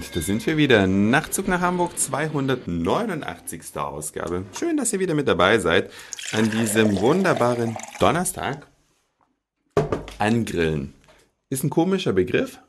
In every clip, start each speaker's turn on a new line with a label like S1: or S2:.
S1: da sind wir wieder. Nachtzug nach Hamburg, 289. Ausgabe. Schön, dass ihr wieder mit dabei seid an diesem wunderbaren Donnerstag. Angrillen. Ist ein komischer Begriff.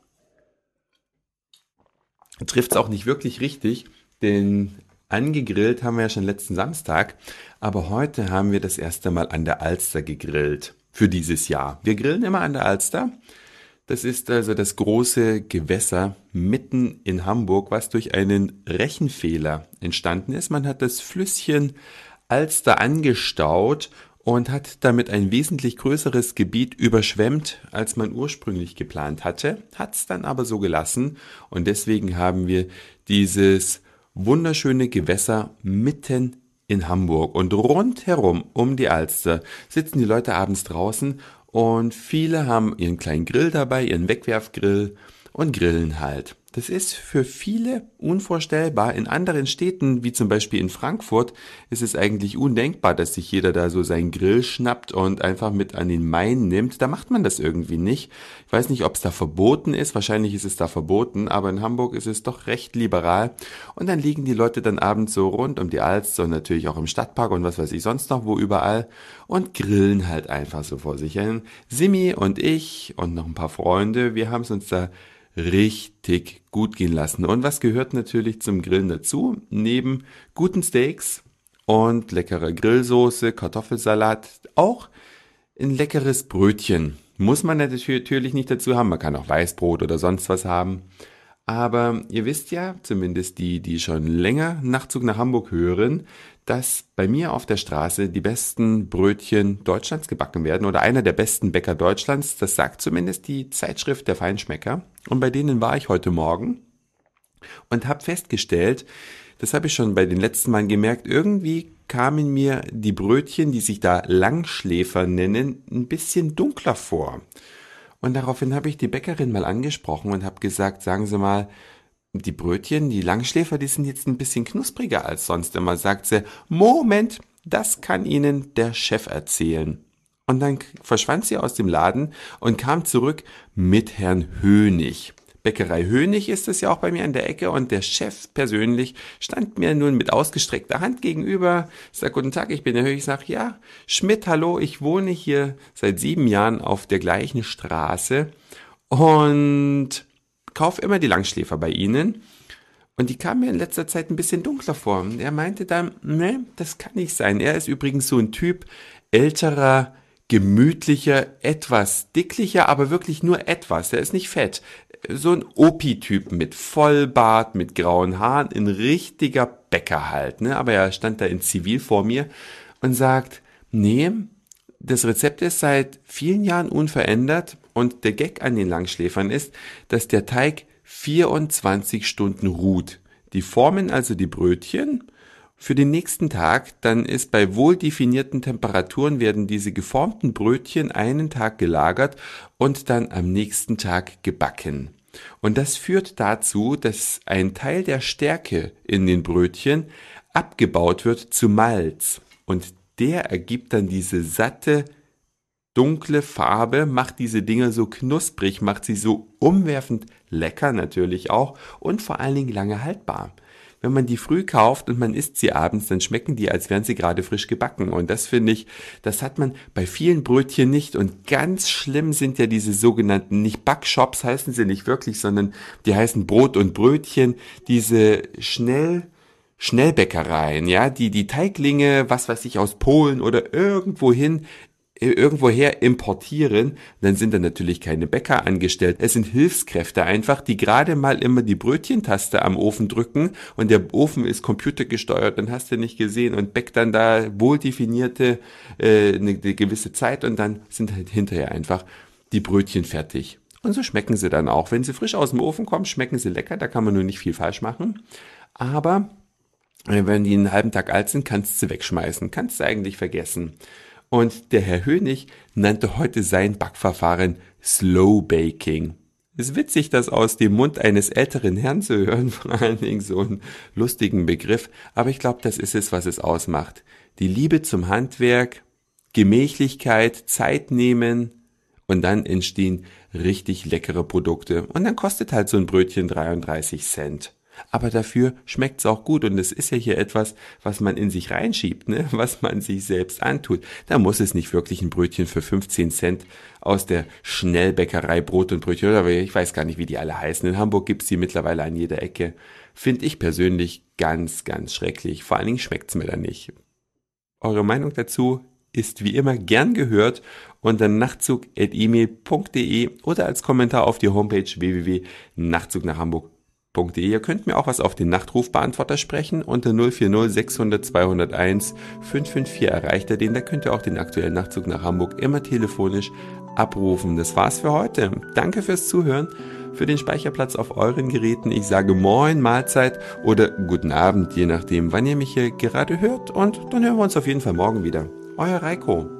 S1: Trifft es auch nicht wirklich richtig, denn angegrillt haben wir ja schon letzten Samstag, aber heute haben wir das erste Mal an der Alster gegrillt für dieses Jahr. Wir grillen immer an der Alster. Das ist also das große Gewässer mitten in Hamburg, was durch einen Rechenfehler entstanden ist. Man hat das Flüsschen Alster angestaut und hat damit ein wesentlich größeres Gebiet überschwemmt, als man ursprünglich geplant hatte, hat es dann aber so gelassen und deswegen haben wir dieses wunderschöne Gewässer mitten in Hamburg und rundherum um die Alster sitzen die Leute abends draußen und viele haben ihren kleinen Grill dabei, ihren Wegwerfgrill und grillen halt. Das ist für viele unvorstellbar. In anderen Städten, wie zum Beispiel in Frankfurt, ist es eigentlich undenkbar, dass sich jeder da so seinen Grill schnappt und einfach mit an den Main nimmt. Da macht man das irgendwie nicht. Ich weiß nicht, ob es da verboten ist. Wahrscheinlich ist es da verboten, aber in Hamburg ist es doch recht liberal. Und dann liegen die Leute dann abends so rund um die Alster und natürlich auch im Stadtpark und was weiß ich sonst noch wo überall und grillen halt einfach so vor sich hin. Simi und ich und noch ein paar Freunde, wir haben es uns da richtig gut gehen lassen. Und was gehört natürlich zum Grillen dazu? Neben guten Steaks und leckerer Grillsoße, Kartoffelsalat, auch ein leckeres Brötchen. Muss man natürlich nicht dazu haben. Man kann auch Weißbrot oder sonst was haben. Aber ihr wisst ja, zumindest die schon länger Nachtzug nach Hamburg hören, dass bei mir auf der Straße die besten Brötchen Deutschlands gebacken werden oder einer der besten Bäcker Deutschlands. Das sagt zumindest die Zeitschrift der Feinschmecker. Und bei denen war ich heute Morgen und habe festgestellt, das habe ich schon bei den letzten Malen gemerkt, irgendwie kamen mir die Brötchen, die sich da Langschläfer nennen, ein bisschen dunkler vor. Und daraufhin habe ich die Bäckerin mal angesprochen und habe gesagt, sagen Sie mal, die Brötchen, die Langschläfer, die sind jetzt ein bisschen knuspriger als sonst immer. Sagt sie, Moment, das kann Ihnen der Chef erzählen. Und dann verschwand sie aus dem Laden und kam zurück mit Herrn Hönig. Bäckerei Hönig ist es ja auch bei mir an der Ecke und der Chef persönlich stand mir nun mit ausgestreckter Hand gegenüber. Ich sag, guten Tag, ich bin der Hönig. Ich sag, ja, Schmidt, hallo, ich wohne hier seit 7 Jahren auf der gleichen Straße und kaufe immer die Langschläfer bei Ihnen. Und die kamen mir in letzter Zeit ein bisschen dunkler vor. Und er meinte dann, ne, das kann nicht sein. Er ist übrigens so ein Typ älterer, gemütlicher, etwas dicklicher, aber wirklich nur etwas. Er ist nicht fett. So ein Opi-Typ mit Vollbart, mit grauen Haaren, ein richtiger Bäcker halt, ne? Aber er stand da in Zivil vor mir und sagt, nee, das Rezept ist seit vielen Jahren unverändert und der Gag an den Langschläfern ist, dass der Teig 24 Stunden ruht. Die formen also die Brötchen für den nächsten Tag, dann ist bei wohl definierten Temperaturen werden diese geformten Brötchen einen Tag gelagert und dann am nächsten Tag gebacken. Und das führt dazu, dass ein Teil der Stärke in den Brötchen abgebaut wird zu Malz. Und der ergibt dann diese satte, dunkle Farbe, macht diese Dinger so knusprig, macht sie so umwerfend lecker natürlich auch und vor allen Dingen lange haltbar. Wenn man die früh kauft und man isst sie abends, dann schmecken die, als wären sie gerade frisch gebacken. Und das finde ich, das hat man bei vielen Brötchen nicht. Und ganz schlimm sind ja diese sogenannten, nicht Backshops heißen sie nicht wirklich, sondern die heißen Brot und Brötchen, diese Schnellbäckereien, ja, die Teiglinge, was weiß ich, aus Polen oder irgendwoher importieren, dann sind da natürlich keine Bäcker angestellt. Es sind Hilfskräfte einfach, die gerade mal immer die Brötchentaste am Ofen drücken und der Ofen ist computergesteuert, dann hast du nicht gesehen und bäckt dann da wohldefinierte eine gewisse Zeit und dann sind halt hinterher einfach die Brötchen fertig. Und so schmecken sie dann auch. Wenn sie frisch aus dem Ofen kommen, schmecken sie lecker, da kann man nur nicht viel falsch machen. Aber wenn die einen halben Tag alt sind, kannst du sie wegschmeißen, kannst du eigentlich vergessen. Und der Herr Hönig nannte heute sein Backverfahren Slow Baking. Es ist witzig, das aus dem Mund eines älteren Herrn zu hören, vor allen Dingen so einen lustigen Begriff. Aber ich glaube, das ist es, was es ausmacht. Die Liebe zum Handwerk, Gemächlichkeit, Zeit nehmen und dann entstehen richtig leckere Produkte. Und dann kostet halt so ein Brötchen 33 Cent. Aber dafür schmeckt's auch gut und es ist ja hier etwas, was man in sich reinschiebt, ne? Was man sich selbst antut. Da muss es nicht wirklich ein Brötchen für 15 Cent aus der Schnellbäckerei Brot und Brötchen, oder ich weiß gar nicht, wie die alle heißen. In Hamburg gibt's die mittlerweile an jeder Ecke. Finde ich persönlich ganz, ganz schrecklich. Vor allen Dingen schmeckt's mir dann nicht. Eure Meinung dazu ist wie immer gern gehört unter nachtzug@email.de oder als Kommentar auf die Homepage www.nachtzugnachhamburg.de. Ihr könnt mir auch was auf den Nachtrufbeantworter sprechen. Unter 040 600 201 554 erreicht ihr den. Da könnt ihr auch den aktuellen Nachtzug nach Hamburg immer telefonisch abrufen. Das war's für heute. Danke fürs Zuhören, für den Speicherplatz auf euren Geräten. Ich sage Moin, Mahlzeit oder guten Abend, je nachdem, wann ihr mich hier gerade hört. Und dann hören wir uns auf jeden Fall morgen wieder. Euer Reiko.